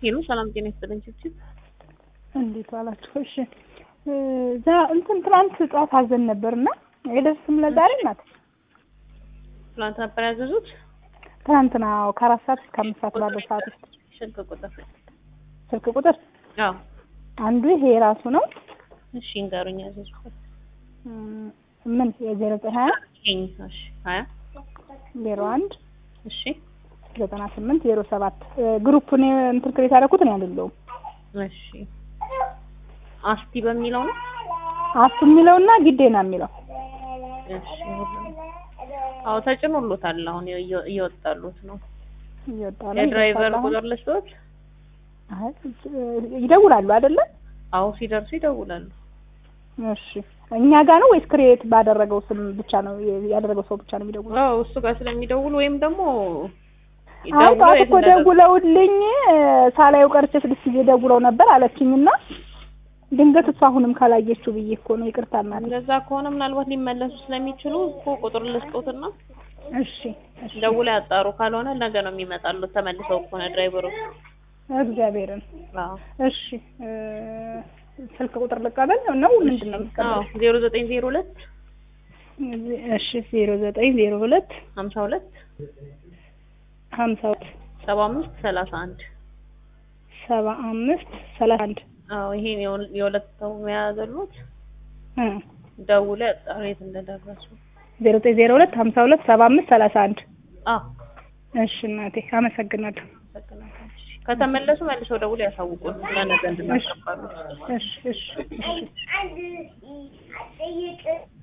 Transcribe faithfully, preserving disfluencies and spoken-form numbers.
ሄሎ ሰላም ጤና ይስጥልኝ ቺቺ እንዴት ዋላችሁ? እሺ ዛ እንትን ትናንት ጧት አዘን ነበርና አይደርስም ለዛሬ ናት። ትናንት ነበር ያዘዙት? ትናንትና ከአራት ሰዓት እስከ አምስት ሰዓት ባለው ሰዓት ውስጥ ስልክ ቁጥር ስልክ ቁጥር አዎ አንዱ ይሄ ራሱ ነው። እሺ እንገሩኝ ያዘዙት ምን የዜሮ ሀያ እሺ ሀያ ዜሮ አንድ እሺ ዘጠና ስምንት ዜሮ ሰባት ግሩፑን እንትን ክሬት አደረኩት ነው ያለው። እሺ አስቲ በሚለው ነው አስቲ የሚለውና ግዴና የሚለው እሺ አው ተጭኖሎታል። አሁን እየወጣሉት ነው እየወጣሉ። የድራይቨር ቁጥር ልስጥዎት? አይ ይደውላሉ አይደለ? አው ሲደርሱ ይደውላሉ። እሺ እኛ ጋር ነው ወይስ ክሬት ባደረገው ስም ብቻ ነው ያደረገው ሰው ብቻ ነው የሚደውለው? አው እሱ ጋር ስለሚደውል ወይም ደግሞ ይደውላል እኮ ደውለውልኝ ሳላየው ቀርቼ ስድስት ጊዜ ደውለው ነበር አለችኝና ድንገት እሱ አሁንም ካላየችው ብዬ እኮ ነው ይቅርታ እናት። እንደዛ ከሆነ ምናልባት ሊመለሱ ስለሚችሉ እኮ ቁጥር ልስጥዎትና እሺ እሺ ደውለው ያጣሩ። ካልሆነ ነገ ነው የሚመጣሉ ተመልሰው ከሆነ ድራይቨሩ እግዚአብሔርን። አዎ እሺ ስልክ ቁጥር ልቀበል ነው ምንድነው የምትቀበለው? አዎ ዜሮ ዘጠኝ ዜሮ ሁለት እሺ ዜሮ ዘጠኝ ዜሮ ሁለት ሀምሳ ሁለት ሀምሳ ሁለት ሰባ አምስት ሰላሳ አንድ ሰባ አምስት ሰላሳ አንድ አዎ ይሄን የሁለት ሰው መያዘሉት እ ደውለው ያጣሩ የት እንደደረሱ። ዜሮ ዘጠኝ ዜሮ ሁለት ሀምሳ ሁለት ሰባ አምስት ሰላሳ አንድ አዎ እሺ እናቴ አመሰግናለሁ። አመሰግናለሁ። ከተመለሱ መልሰው ደውለው ያሳውቁን ለነገ እንድናቀርባሉ። እሺ እሺ እሺ